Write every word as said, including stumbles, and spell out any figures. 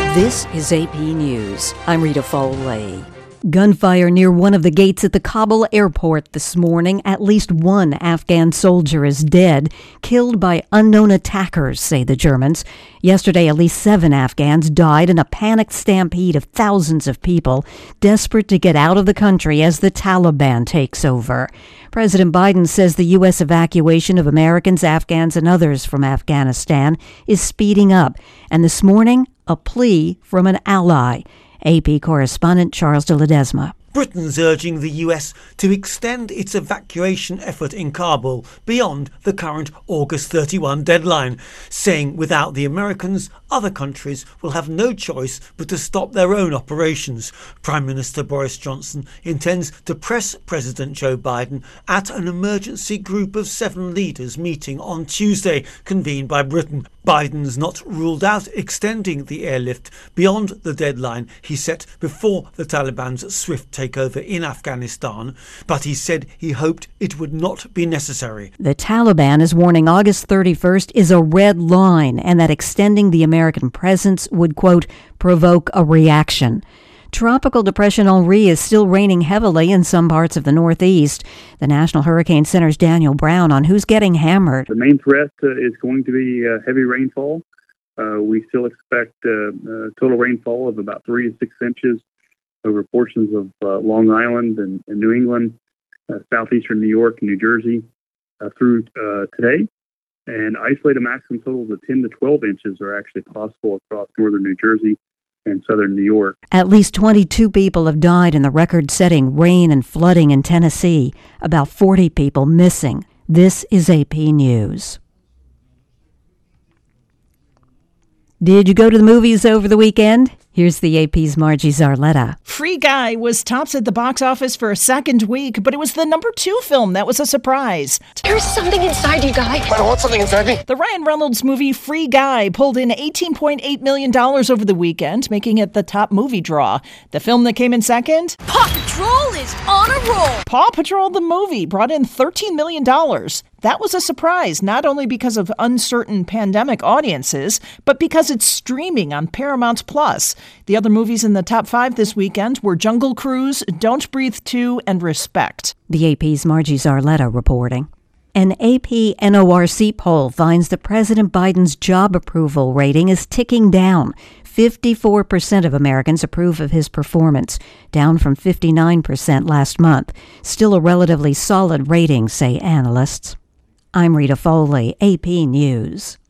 This is A P News. I'm Rita Foley. Gunfire near one of the gates at the Kabul airport this morning. At least one Afghan soldier is dead, killed by unknown attackers, say the Germans. Yesterday, at least seven Afghans died in a panicked stampede of thousands of people, desperate to get out of the country as the Taliban takes over. President Biden says the U S evacuation of Americans, Afghans, and others from Afghanistan is speeding up. And this morning, a plea from an ally. A P correspondent Charles de Ledesma. Britain's urging the U S to extend its evacuation effort in Kabul beyond the current August thirty-first deadline, saying without the Americans, other countries will have no choice but to stop their own operations. Prime Minister Boris Johnson intends to press President Joe Biden at an emergency group of seven leaders meeting on Tuesday, convened by Britain. Biden's not ruled out extending the airlift beyond the deadline he set before the Taliban's swift takeover in Afghanistan, but he said he hoped it would not be necessary. The Taliban is warning August thirty-first is a red line and that extending the American presence would, quote, provoke a reaction. Tropical Depression Henri is still raining heavily in some parts of the Northeast. The National Hurricane Center's Daniel Brown on who's getting hammered. The main threat uh, is going to be uh, heavy rainfall. Uh, we still expect uh, uh, total rainfall of about three to six inches over portions of uh, Long Island and, and New England, uh, southeastern New York and New Jersey uh, through uh, today. And isolated maximum totals of ten to twelve inches are actually possible across northern New Jersey and southern New York. At least twenty-two people have died in the record-setting rain and flooding in Tennessee. About forty people missing. This is A P News. Did you go to the movies over the weekend? Here's the A P's Margie Zarletta. Free Guy was tops at the box office for a second week, but it was the number two film that was a surprise. There's something inside you, Guy. I don't want something inside me. The Ryan Reynolds movie Free Guy pulled in eighteen point eight million dollars over the weekend, making it the top movie draw. The film that came in second? Paw Patrol is on a roll. Paw Patrol the movie brought in thirteen million dollars. That was a surprise, not only because of uncertain pandemic audiences, but because it's streaming on Paramount Plus. The other movies in the top five this weekend were Jungle Cruise, Don't Breathe two, and Respect. The A P's Margie Zarletta reporting. An A P N O R C poll finds that President Biden's job approval rating is ticking down. fifty-four percent of Americans approve of his performance, down from fifty-nine percent last month. Still a relatively solid rating, say analysts. I'm Rita Foley, A P News.